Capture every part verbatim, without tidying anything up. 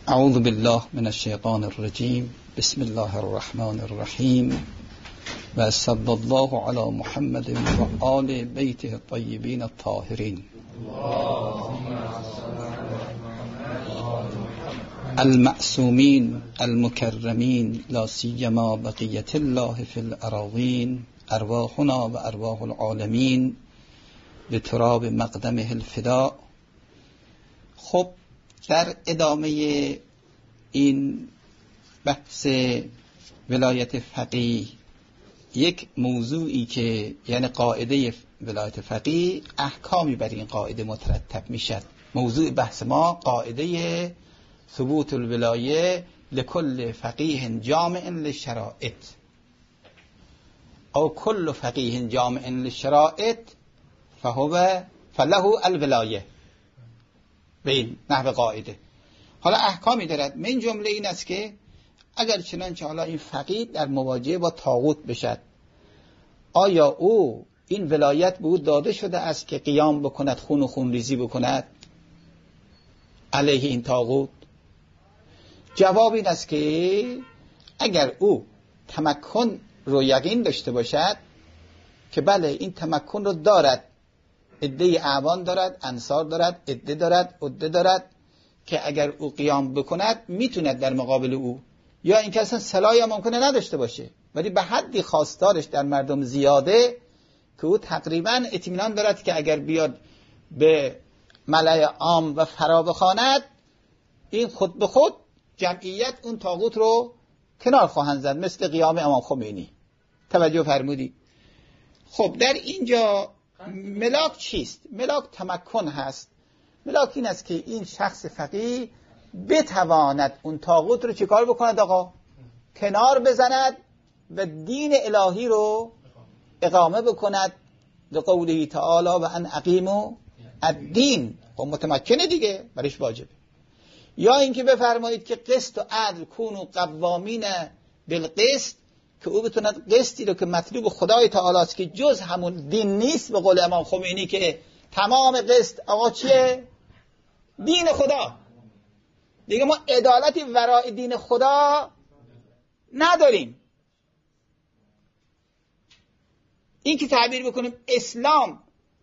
اعوذ بالله من الشیطان الرجیم. بسم الله الرحمن الرحیم و صلی الله علی محمد و آل بیته الطیبین الطاهرین المعصومین المکرمین لا سیما بقیة الله فی الاراضین ارواحنا و ارواح العالمین بتراب مقدمه الفداء. خب در ادامه این بحث ولایت فقیه یک موضوعی که یعنی قاعده ولایت فقیه، احکامی بر این قاعده مترتب میشد. موضوع بحث ما قاعده ثبوت الولایه لکل فقیه جامع للشرائط او کل فقیه جامع للشرائط فهو فله الولایه. به این نحو قاعده حالا احکامی دارد. من جمله این است که اگر چنانچه حالا این فقیه در مواجهه با طاغوت بشد، آیا او این ولایت به او داده شده است که قیام بکند، خون و خون ریزی بکند علیه این طاغوت؟ جواب این است که اگر او تمکن رو یقین داشته باشد که بله این تمکن رو دارد، عده اعوان دارد، انصار دارد، عده دارد، عده دارد که اگر او قیام بکند میتوند در مقابل او، یا اینکه اصلا سلاحی هم ممکنه نداشته باشه ولی به حدی خواستارش در مردم زیاده که او تقریبا اطمینان دارد که اگر بیاد به ملأ عام و فرا بخواند، این خود به خود جمعیت اون طاغوت رو کنار خواهند زد، مثل قیام امام خمینی. توجه فرمودی؟ خب در اینجا ملاک چیست؟ ملاک تمکن هست. ملاک این است که این شخص فقیه بتواند اون طاغوت رو چیکار بکند؟ آقا کنار بزند و دین الهی رو اقامه بکند. به قوله تعالی و ان اقیموا الدین. خب متمکنه دیگه، برش واجبه. یا اینکه بفرمایید که قسط و عدل کونوا قوامین بالقسط، که او بتوند قسطی رو که مطلوب خدای تعالی است که جز همون دین نیست، به قول امام خمینی که تمام قسط آقا چیه؟ دین خدا. دیگه ما عدالتی ورای دین خدا نداریم. این که تعبیر بکنیم اسلام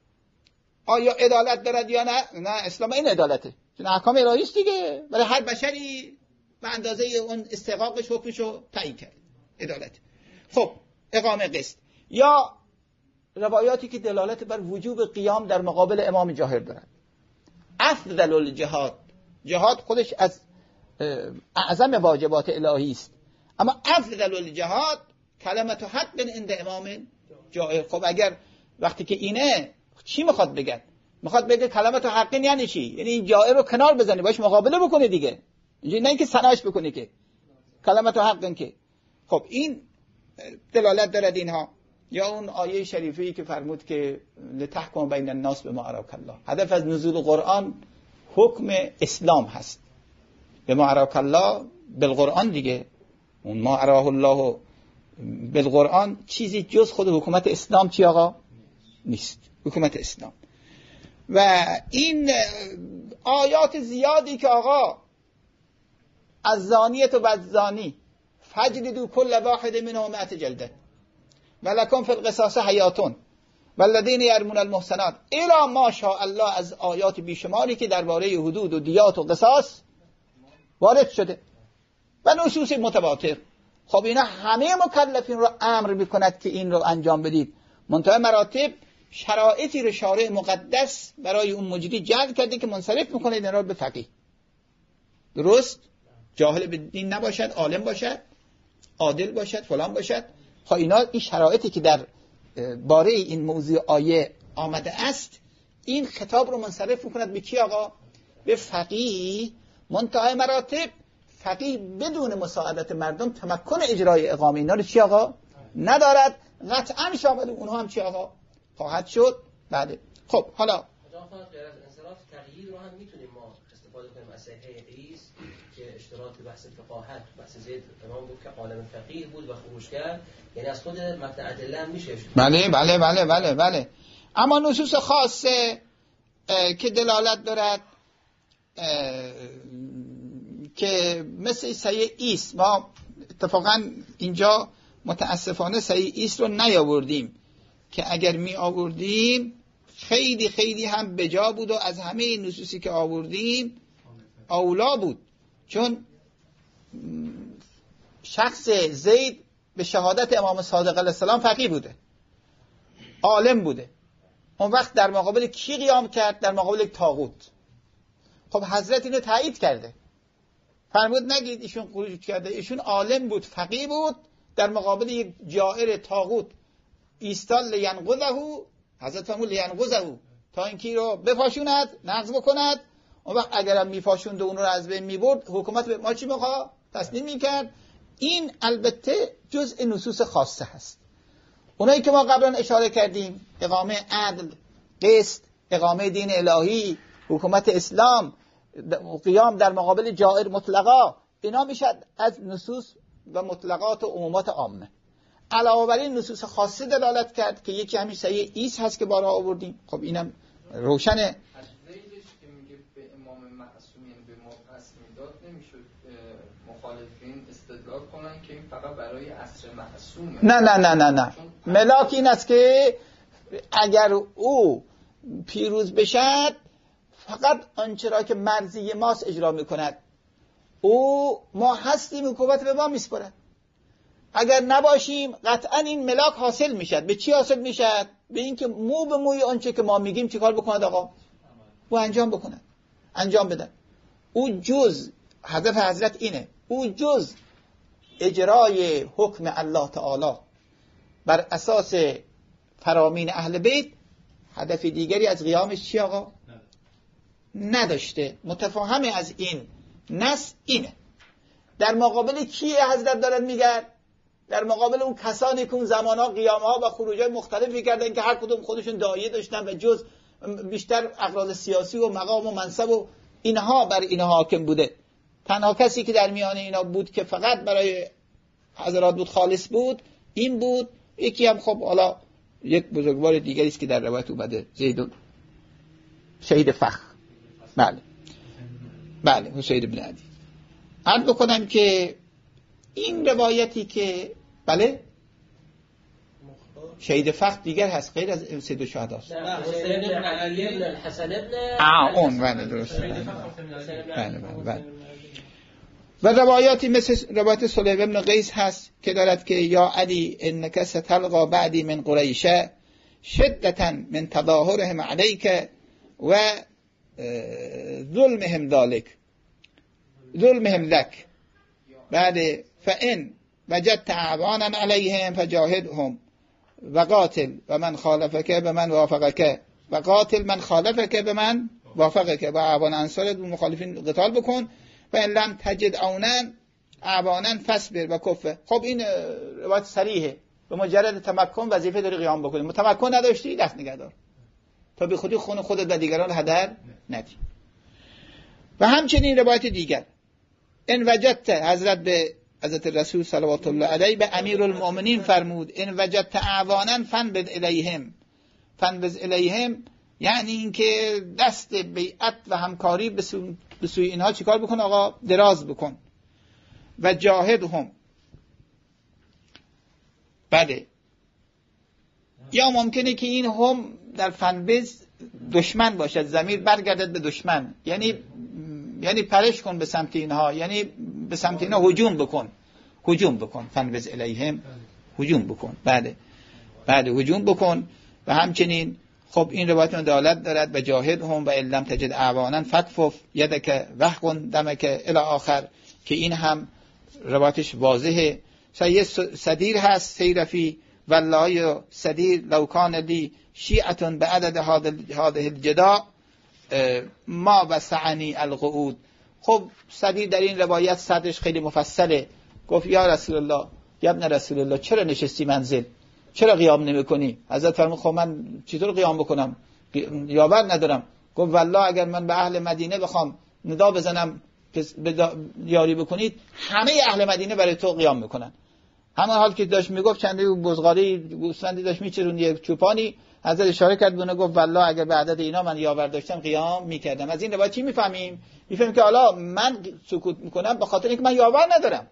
آیا عدالت دارد یا نه؟ نه، اسلام این عدالته، چون احکام الهی است دیگه، ولی هر بشری به اندازه اون استحقاقش حکمشو تعیین کرد. عدالت. خب اقامه قسط، یا روایاتی که دلالت بر وجوب قیام در مقابل امام جاهر دارند. افضل الجهاد، جهاد خودش از اعظم واجبات الهی است، اما افضل الجهاد کلمت حق عند امام جاهر. خب اگر وقتی که اینه چی میخواد بگه؟ میخواد بگه کلمت حق یعنی چی؟ یعنی این جاهر رو کنار بزنی، باش مقابله بکنه دیگه، اینجوری نه اینکه ثناش بکنی که کلمت حق که. خب این دلالت دارد اینها. یا اون آیه شریفه‌ای که فرمود که لتحکم بین الناس بما اراک الله، هدف از نزول قرآن حکم اسلام هست. بما اراک الله بالقرآن دیگه، اون ما اراه الله بالقرآن چیزی جز خود حکومت اسلام چی آقا؟ نیست. حکومت اسلام و این آیات زیادی که آقا از زانیت و بدزانی فجلدوا كل واحد منهم مئة جلده ولکم فی القصاص حیاتون والذین یرمون المحصنات الی ما شاء الله، از آیات بیشماری که درباره حدود و دیات و قصاص وارد شده و نصوص متواتر. خب اینا همه مکلفین رو امر میکند که این رو انجام بدید. منتهی مراتب شرایطی رو شارع مقدس برای اون مجری جعل کرده که منصرف میکنه این را به فقیه. درست؟ جاهل به دین نباشد، عالم باشد، عادل باشد، فلان باشد. خب اینا این شرایطی که در باره این موضوع آیه آمده است، این خطاب رو منصرف میکند به کی آقا؟ به فقیه. منتهی مراتب فقیه بدون مساعدت مردم تمکن اجرای اقامه اینا رو چی آقا؟ ندارد. قطعا شامل اونها هم چی آقا؟ خواهد شد. بله. خب حالا غیر از انصراف تغییر رو هم میتونیم ما استفاده کنیم از صحیح قیس که اشتراط بحث فقاهت، بحث زید امام بود که عالم فقیه بود و خروج کرد، یعنی از خود متن ادله میشه. بله بله بله بله بله. اما نصوص خاصه که دلالت دارد که مثل سایه ایست، ما اتفاقا اینجا متاسفانه سایه ایست رو نیاوردیم که اگر می آوردیم خیلی خیلی هم بجا بود و از همه نصوصی که آوردیم اولا بود، چون شخص زید به شهادت امام صادق علیه السلام فقیه بوده، عالم بوده. اون وقت در مقابل کی قیام کرد؟ در مقابل طاغوت. خب حضرت اینو تایید کرده، فرمود نگید ایشون خروج کرده، ایشون عالم بود، فقیه بود، در مقابل یک جائر طاغوت ایستاد لینقذه. حضرت فرمود لینقذه، تا اینکه رو بپاشوند، نقض بکند. اون وقت اگرم میپاشوند و اون رو از بین میبرد، حکومت به ما چی میخواد؟ تسلیم میکرد. این البته جزء نصوص خاصه هست. اونایی که ما قبلا اشاره کردیم، اقامه عدل، قسط، اقامه دین الهی، حکومت اسلام، قیام در مقابل جائر مطلقا، اینا میشد از نصوص و مطلقات و عمومات عامه. علاوه بر این نصوص خاصه دلالت کرد که یکی همین سایه ایست هست که بارها آوردیم. خب اینم روشنه. مخالفین استدلال کنن که این فقط برای عصر معصومه. نه نه نه نه نه ملاک این است که اگر او پیروز بشد فقط آنچه را که مرضی ماست اجرا میکند، او ما هستیم حکومت به ما میسپرد. اگر نباشیم قطعا این ملاک حاصل میشد. به چی حاصل میشد؟ به این که مو به موی آنچه که ما میگیم چیکار بکند آقا؟ او انجام بکند، انجام بدن. او جز هدف حضرت اینه، او جز اجرای حکم الله تعالی بر اساس فرامین اهل بیت هدف دیگری از قیامش چی آقا؟ نداشته. متفاهم از این نص اینه. در مقابل کی حضرت دارد میگه؟ در مقابل اون کسانی که اون زمانها قیامها و خروجهای مختلفی کردن که هر کدوم خودشون داعیه داشتن و جز بیشتر اغراض سیاسی و مقام و منصب و اینها بر اینها حاکم بوده. تنها کسی که در میان اینا بود که فقط برای حضرات بود، خالص بود، این بود. یکی هم خب حالا یک بزرگوار دیگری است که در روایت اومده، زید شهید فخ. بله بله حسین بن عدی. عرض بکنم که این روایتی که بله شهید فخ دیگر هست غیر از سید الشهدا است. حسین بن علی بن الحسن بن آه اون بله درست. بله بله بله. و روایاتی مثل روایت سلیمان بن قیس هست که دارد که یا علی انک ستلقا بعدی من قریش شدتا من تظاهرهم علیک و ظلمهم ذلك ظلمهم لك بعد فان وجدت اعوانا علیهم فجاهدهم و قاتل و من خالفک به من وافقک و قاتل من خالفک به من وافقک و اعوان انصار مخالفین قتال بکن و ان لم تجد عونا اعوانا فاصبر و کفه. خب این روایت صریحه. به مجرد تمکن وظیفه داری قیام بکنی. متمکن نداشتی دست نگه دار تا به خودی خون خودت و دیگران هدر ندی. و همچنین روایت دیگر ان وجدت، حضرت به حضرت رسول صلوات الله علیه به امیرالمؤمنین فرمود ان وجدت اعوانا فانبذ الیهم. فانبذ الیهم یعنی اینکه دست بیعت و همکاری به سوی به سوی اینها چیکار بکن آقا؟ دراز بکن. و جاهدهم. بله یا ممکنه که این هم در فنبز دشمن باشد، ضمیر برگردد به دشمن، یعنی یعنی پرش کن به سمت اینها، یعنی به سمت اینها هجوم بکن، هجوم بکن. فنبز الیهم هجوم بکن. بله بله هجوم بکن. و همچنین خب این روایت دلالت دارد به جاهد هم و علم تجد اعوانا فکفف یدک وحقن دمک الی آخر که این هم روایتش واضحه. سید صدیر هست سیرفی والله صدیر لو کان لی شیعتون به عدد هذه الجدا ما وسعنی القعود. خب صدیر در این روایت صدرش خیلی مفصله. گفت یا رسول الله، یا ابن رسول الله، چرا نشستی منزل؟ چرا قیام نمی کنی؟ حضرت فرمود خب من چطور قیام بکنم؟ یاور ندارم. گفت والله اگر من به اهل مدینه بخوام ندا بزنم که یاری بکنید، همه اهل مدینه برای تو قیام میکنن. همون حال که داشت میگفت چند بزغالی گوسفندی داشت میچرون یک چوپانی، حضرت اشاره کرد بونه گفت والله اگر به عدد اینا من یاور داشتم قیام میکردم. از این روایت چی میفهمیم؟ میفهمیم که حالا من سکوت میکنم به خاطر اینکه من یاور ندارم.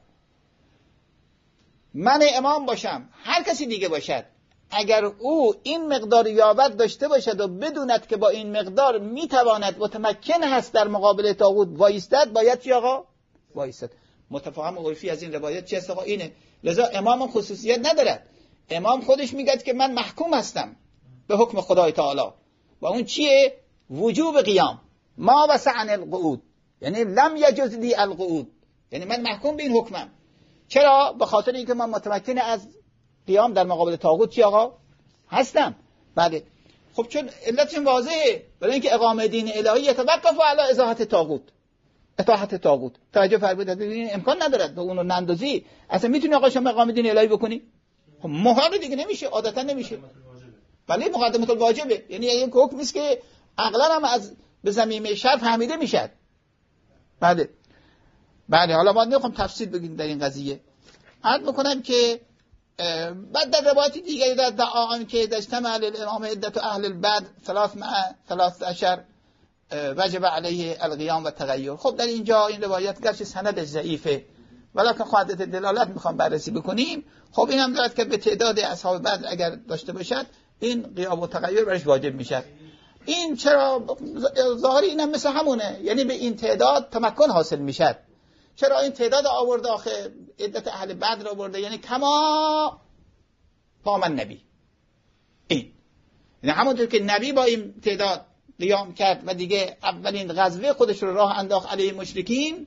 من امام باشم، هر کسی دیگه باشد، اگر او این مقدار یاور داشته باشد و بدوند که با این مقدار میتواند متمکن هست در مقابل طاغوت وایستد، باید چی آقا؟ وایستد. متفاهم عرفی از این روایت چی است آقا؟ اینه. لذا امام خصوصیت ندارد. امام خودش میگه که من محکوم هستم به حکم خدای تعالی و اون چیه؟ وجوب قیام. ما وسعن القعود، یعنی لم یجوز لی القعود، یعنی من محکوم به این حکمم. چرا؟ به خاطر اینکه من متمکن از قیام در مقابل طاغوت چی آقا؟ هستم. بله. خب چون علتش واضحه، برای اینکه اقامه دین الهی یتوقف علی ازاحت طاغوت، اطاعت طاغوت. توجه فرمودید، این امکان ندارد به اونو نندازی. اصلا میتونی آقا شما اقامه دین الهی بکنی؟ خب محال دیگه نمیشه، عادتا نمیشه. ولی مقدمه الواجبه، یعنی یک حکم نیست که عقلا هم از به زمینه شرع فهمیده میشد. بله. بله، حالا ما نمیخوام تفصیل بگیم در این قضیه. عرض میکنم که بعد در روایت دیگری در دعا که داشتم اهل الامام عدت اهل البدر ثلاث مع ثلاث عشر وجب علیه القیام و تغییر. خب در اینجا این روایت گرچه سندش ضعیفه ولکن قاعده دلالت میخوام بررسی بکنیم. خب این هم دارد که به تعداد اصحاب بدر اگر داشته باشد این قیام و تغییر برش واجب میشه. این چرا ظاهری اینم مثل همونه، یعنی به این تعداد تمکن حاصل میشد. چرا این تعداد آورده آخه عدت اهل بدر آورده، یعنی کما قام النبی. این یعنی همونطور که نبی با این تعداد قیام کرد و دیگه اولین غزوه خودش رو راه انداخت علیه مشرکین،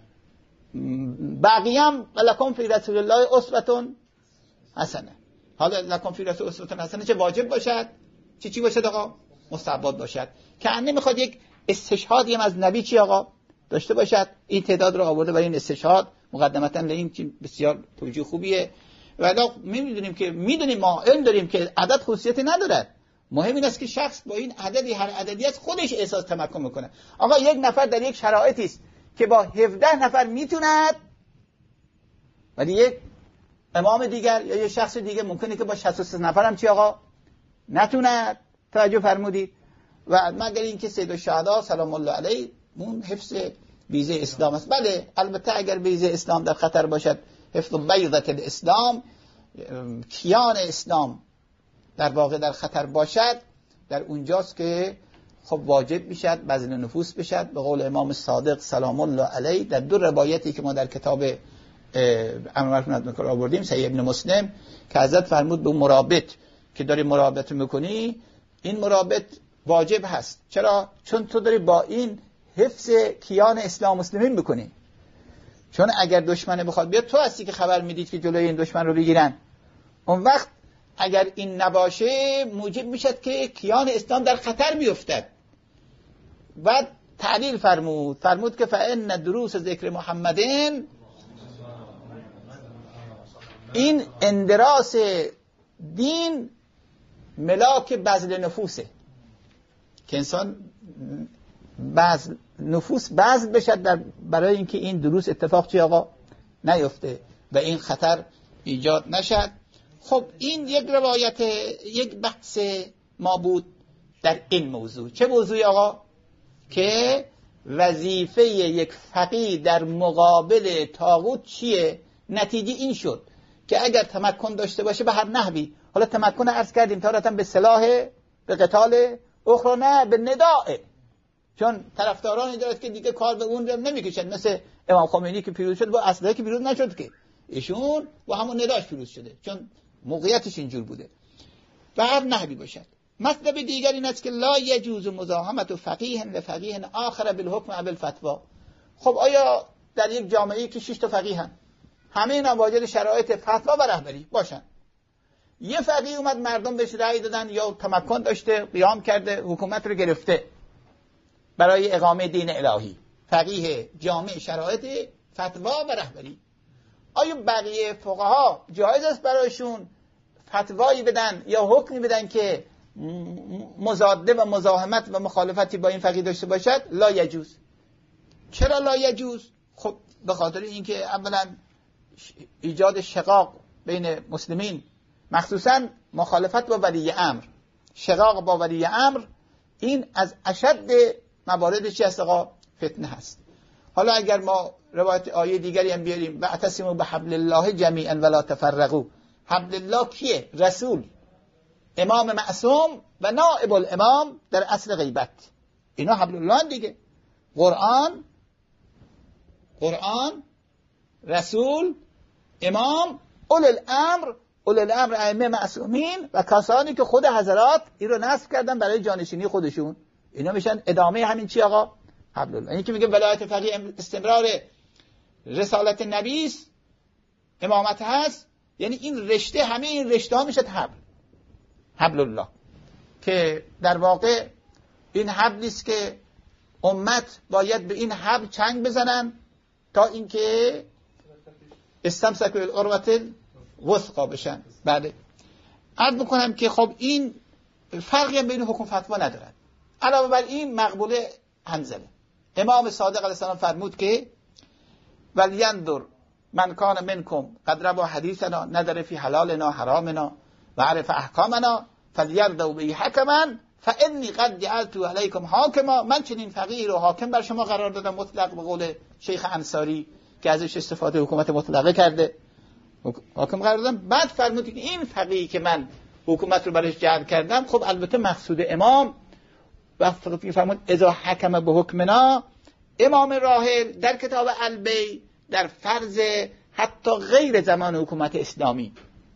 بقیه‌ام لکم فی رسول الله اسوة حسنه. حالا لکم فی رسول اسوة حسنه چه واجب باشد چه چی باشد آقا؟ مستحب باشد. که انه میخواد یک استشهادی هم از نبی چی آقا داشته باشد. این تعداد رو آورده برای این استشهاد مقدمتا، این که بسیار توجیه خوبیه. ولی میدونیم که میدونیم ما علم داریم که عدد خصوصیتی ندارد. مهم این است که شخص با این عددی هر عددی از خودش احساس تمکن میکنه. آقا یک نفر در یک شرایطی است که با هفده نفر میتوند، ولی یک امام دیگر یا یک شخص دیگه ممکنه که با شصت و سه نفر هم چی آقا نتوند. توجه فرمودید. و مگر اینکه سید الشهدا سلام الله علیه اون حفظ بیضه اسلام است. بله البته اگر بیضه اسلام در خطر باشد، حفظ بیضه الاسلام، کیان اسلام در واقع در خطر باشد، در اونجاست که خب واجب میشد بذل نفوس بشد. به قول امام صادق سلام الله علیه در دو روایتی که ما در کتاب امر معروف نهی عن المنکر آوردیم، صحیح ابن مسلم، که حضرت فرمود به مرابط که داری مرابط میکنی، این مرابط واجب هست. چرا؟ چون تو داری با این حفظ کیان اسلام مسلمین بکنی. چون اگر دشمن بخواد بیاد، تو هستی که خبر میدید که جلوی این دشمن رو بگیرن. اون وقت اگر این نباشه موجب میشد که کیان اسلام در خطر بیفتد. بعد تعلیل فرمود فرمود که فإن دروس ذکر محمدین، این اندراس دین ملاک بذل نفوسه، که انسان بذل نفوس بذل بشد در برای اینکه این دروس اتفاق چی آقا نیفته و این خطر ایجاد نشد. خب این یک روایت، یک بحث ما بود در این موضوع. چه موضوعی آقا؟ که وظیفه یک فقیه در مقابل طاغوت چیه؟ نتیجه این شد که اگر تمکن داشته باشه به هر نحوی، حالا تمکن عرض کردیم تارتا به سلاح، به قتال، اخرى نه به نداء، چون طرفدارانی دارد که دیگه کار به اون نمیکشن، مثل امام خمینی که پیروز شد با اسلحه که پیروز نشد، که ایشون با همون نداش پیروز شده، چون موقعیتش اینجور بوده. به هر نحوی باشد. مطلب دیگر این است که لا یجوز مزاحمت فقیه لفقیه آخر بالحکم و بالفتوا. خب آیا در یک جامعه‌ای که شش تا فقیه هن، همه اینا واجد شرایط فتوا و رهبری باشن، یه فقیه اومد مردم بهش رأی دادن یا تمکن داشته قیام کرده حکومت رو گرفته برای اقامه دین الهی، فقیه جامع شرایط فتوا و رهبری، آیا بقیه فقها جایز است برایشون فتوایی بدن یا حکمی بدن که مضاده و مزاحمت و مخالفتی با این فقیه داشته باشد؟ لا یجوز. چرا لا یجوز؟ خب به خاطر اینکه اولا ایجاد شقاق بین مسلمین، مخصوصا مخالفت با ولی امر، شقاق با ولی امر، این از اشد موارد چی هست آقا؟ فتنه هست. حالا اگر ما روایت آیه دیگری هم بیاریم، واعتصموا بحبل الله جمیعا ولا تفرقوا. حبل الله کیه؟ رسول، امام معصوم و نائب الامام در اصل غیبت، اینا حبل الله دیگه. قرآن، قرآن، رسول، امام، اول الامر، اول الامر ائمه معصومین و کسانی که خود حضرات این رو نصب کردن برای جانشینی خودشون، اینا میشن ادامه همین چی آقا؟ حبل الله. این که میگه ولایت فقیه استمرار رسالت نبی است، امامت هست، یعنی این رشته، همه این رشته ها میشه حبل، حبل الله، که در واقع این حبلی است که امت باید به این حبل چنگ بزنن تا اینکه استمسک بالعروة الوثقی بشن. بعد عرض میکنم که خب این فرقی هم بین حکم فتوا ندارد. علاوه بر این مقبوله حنظله، امام صادق علیه السلام فرمود که ولینظر من کان منکم قد روى حدیثنا نظر فی حلالنا حرامنا و عرف احکامنا فلیرضوا به حکما فانی قد جعلت علیکم حاکما. من چنین فقیه رو حاکم بر شما قرار دادم، مطلق، به قول شیخ انصاری که ازش استفاده حکومت مطلقه کرده، حاکم قرار دادم. بعد فرمود که این فقیه که من حکومت رو برش جعل کردم، خب البته مقصود امام وقتی فرمود اذا حکم به حکمنا، امام راحل در کتاب البی در فرض حتی غیر زمان حکومت اسلامی،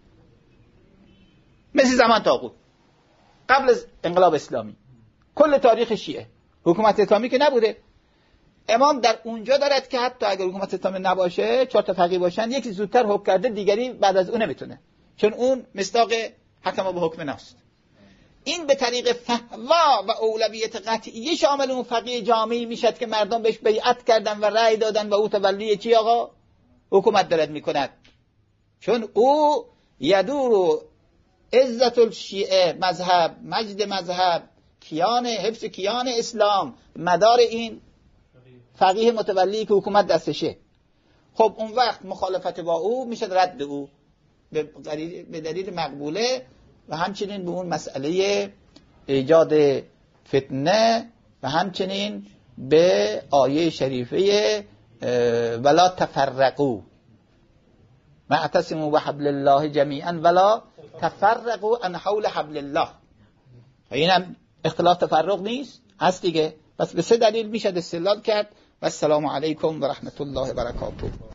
مثل زمان طاغوت، قبل از انقلاب اسلامی، کل تاریخ شیعه حکومت اسلامی که نبوده، امام در اونجا دارد که حتی اگر حکومت اسلامی نباشه، چهار تا فقیه باشن، یکی زودتر حکم کرده، دیگری بعد از اون نمیتونه، چون اون مصداق حکم به حکم ناست. این به طریق فهوا و اولویت قطعی شامل اون فقیه جامعی میشد که مردم بهش بیعت کردن و رأی دادن و او تولی چی آقا؟ حکومت دارد میکند، چون او یدور عزت الشیعه، مذهب، مجد مذهب، کیان، حفظ کیان اسلام، مدار این فقیه متولی که حکومت دستشه. خب اون وقت مخالفت با او میشد رد او به دلیل مقبوله و همچنین به اون مسئله ایجاد فتنه و همچنین به آیه شریفه ولا تفرقوا واعتصموا بحبل الله جمیعا ولا تفرقوا عن حول حبل الله. اینم اختلاف تفرق نیست، هست دیگه. پس به سه دلیل میشه استدلال کرد. و السلام علیکم و رحمت الله و برکاته.